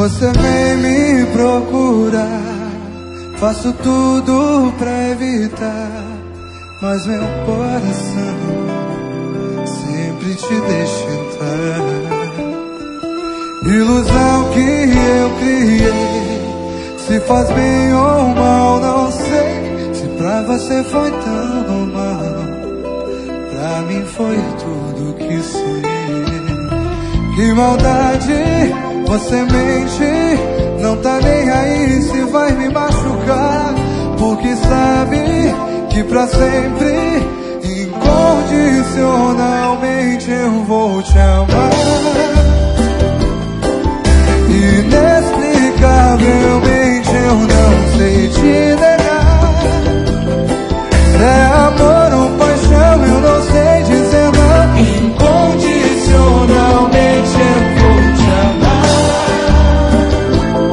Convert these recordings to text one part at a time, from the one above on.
Você vem me procurar, faço tudo pra evitar, mas meu coração sempre te deixa entrar. Ilusão que eu criei, se faz bem ou mal, não sei. Se pra você foi tão mal, pra mim foi tudo que sonhei. Que maldade, você mente, não tá nem aí se vai me machucar, porque sabe que pra sempre, incondicionalmente eu vou te amar. Inexplicavelmente eu não sei te negar. Se é amor ou paixão eu não sei dizer não. Incondicionalmente eu vou te amar.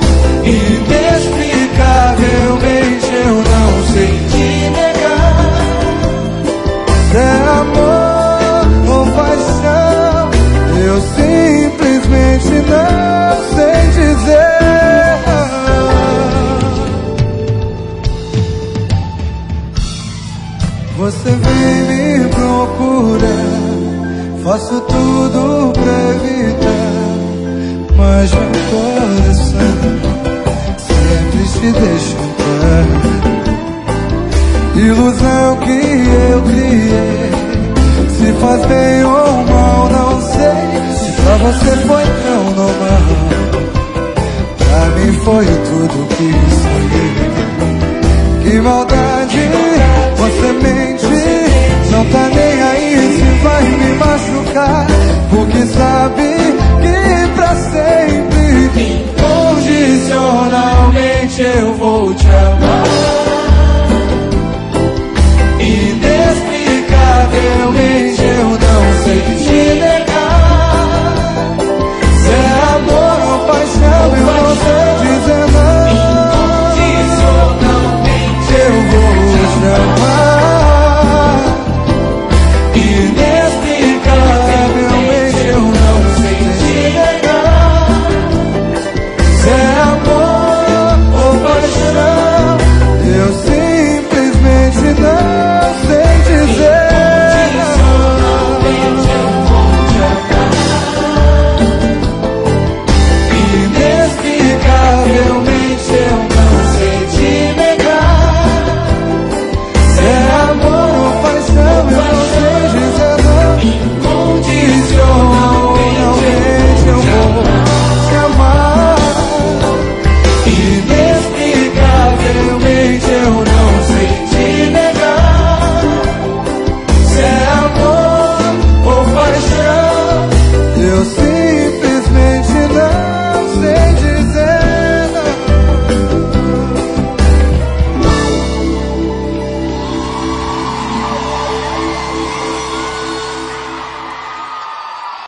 Inexplicavelmente eu não sei te negar. Se é amor ou paixão eu simplesmente não sei dizer. Você vem me procurar, faço tudo pra evitar, mas meu coração sempre te deixa entrar. Ilusão que eu criei, se faz bem ou mal, não sei. Se pra você foi tão normal, pra mim foi tudo que sonhei. Que maldade, você